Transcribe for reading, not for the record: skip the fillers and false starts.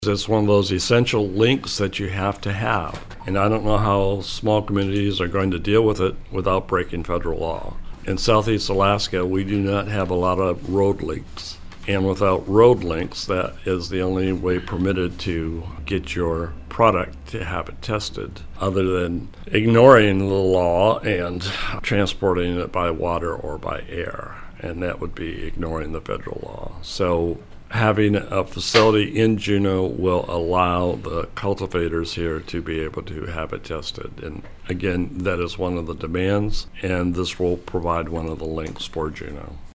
It's one of those essential links that you have to have. And I don't know how small communities are going to deal with it without breaking federal law. In Southeast Alaska, we do not have a lot of road links. And without road links, that is the only way permitted to get your product to have it tested, other than ignoring the law and transporting it by water or by air. And that would be ignoring the federal law. So having a facility in Juneau will allow the cultivators here to be able to have it tested. And again, that is one of the demands, and this will provide one of the links for Juneau.